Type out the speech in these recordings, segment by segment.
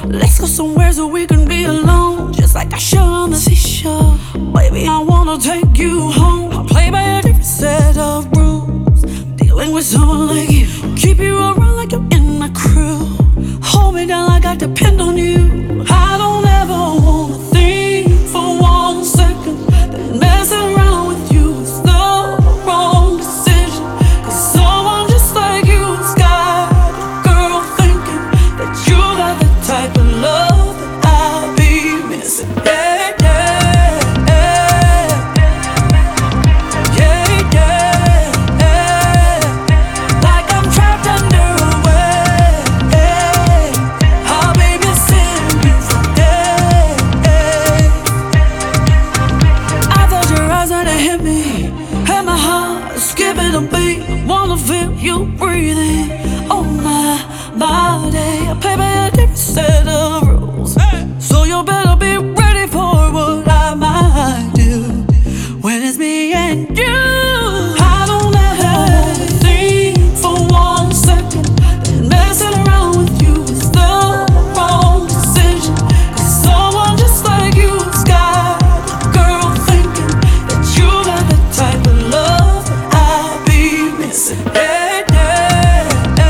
Let's go somewhere so we can be alone, just like I should on the seashore. Baby, I wanna take you home. I play by a different set of rules. Dealing with someone like you, keep you around like you're in my crew. Hold me down like I depend on you. I don't ever wanna think for 1 second that messing around with you is the wrong decision. Cause someone just like you has got a girl thinking that you got the type of love that I'll be missing. Yeah, yeah, yeah, yeah, yeah, yeah. Like I'm trapped under a wave. I'll be missing you for days. I thought your eyes had hit me, and my heart is skipping a beat. Wanna feel you breathing on my body. I play by a different set of rules, so you better be ready for what I might do when it's me and you. I don't ever think for 1 second that messing around with you is the wrong decision. Cause someone just like you has got a girl thinking that you got the type of love that I'll be missing. Yeah, yeah,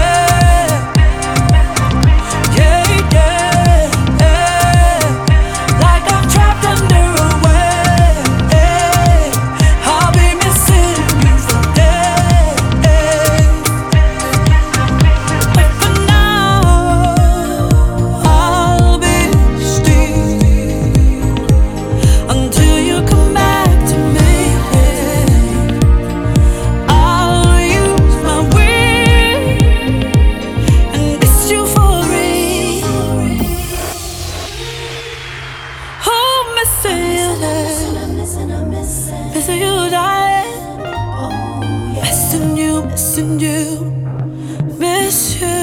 yeah, yeah, yeah. Like I'm trapped under a wave. I'll be missing you for days. But for now, I'll be still until you come back to me. I'll use my wings and miss you for real. Oh, missing you, missing you, darling. Missing you, miss you.